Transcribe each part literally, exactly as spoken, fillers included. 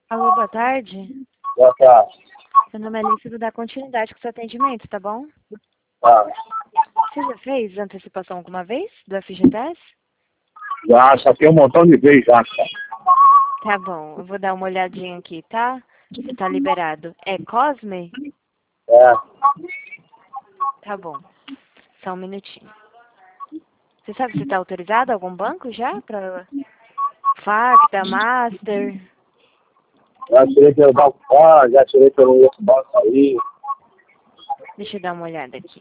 Alô, boa tarde. Boa tarde. Meu nome é Alice, vou dar continuidade com o seu atendimento, tá bom? Tá. Você já fez antecipação alguma vez do F G T S? Já, só tem um montão de vezes já, cara. Tá bom, eu vou dar uma olhadinha aqui, tá? Se tá liberado. É Cosme? É. Tá bom. Só um minutinho. Você sabe se tá autorizado algum banco já? Pra Facta, Master? Já tirei pelo banco fora, já tirei pelo outro banco aí. Deixa eu dar uma olhada aqui.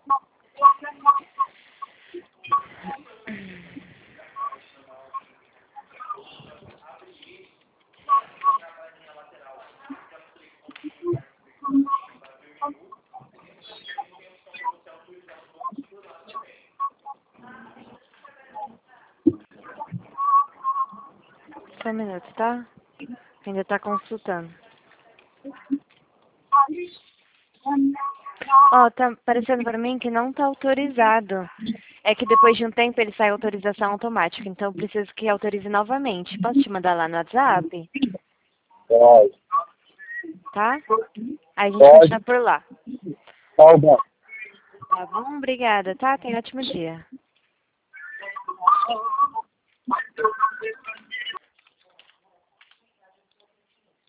Só um minuto, tá? Ainda tá consultando. Ó, tá parecendo pra mim que não tá autorizado. É que depois de um tempo ele sai autorização automática, então eu preciso que autorize novamente. Posso te mandar lá no WhatsApp? Pode. Tá? Aí a gente Pode. continua por lá. Qual o banco? Tá bom? Obrigada, tá? Tenha um ótimo dia.